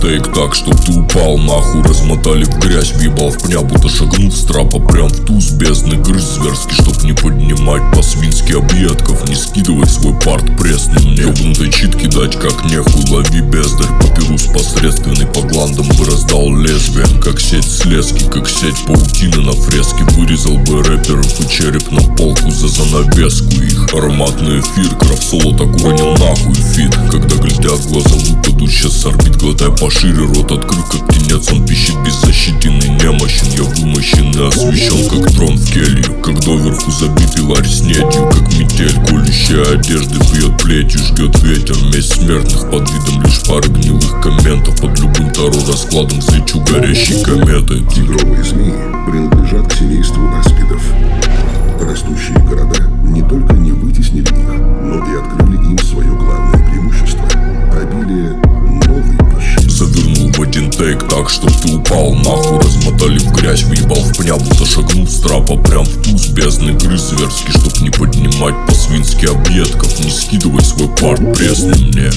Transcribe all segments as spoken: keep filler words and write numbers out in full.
тейк так, чтоб ты упал нахуй. Размотали в грязь, въебал в пня, будто шагнул с трапа прям в туз бездны. Грыз зверски, чтоб не поднимать по-свински объедков. Не скидывай свой парт пресный мне. Ёбнутой чит кидать как нехуй, лови бездарь. Папирус посредственный по гландам бы раздал лезвием. Как сеть слезки, как сеть паутины на фреске. Вырезал бы рэперов и череп на полку за занавеску их. Ароматный эфир, крафт-соло так уронил нахуй фит. Когда глядят глаза выпадут, сейчас орбит, глотай пошире. Рот открыт как птенец, он пищит беззащитный, немощен. Я вымощен и освещен как трон в келью. Как доверху забитый ларь с недью, как метель. Колющая одежды бьет плетью, жгет ветер. Месть смертных под видом лишь пары гнилых комментов. Под любым таро раскладом взлечу горящей кометой. Тигровые змеи принадлежат к семейству аспидов. Растущие города не только не вытеснили их, но и открыли им свое главное преимущество – обилие новой пищи. Завернул в один тейк так, чтоб ты упал нахуй. Размотали в грязь, въебал в пня, будто шагнул с трапа прям в туз бездны. Грыз зверски, чтоб не поднимать по-свински объедков. Не скидывай свой парт пресный мне.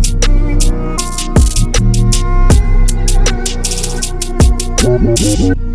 We'll be right back.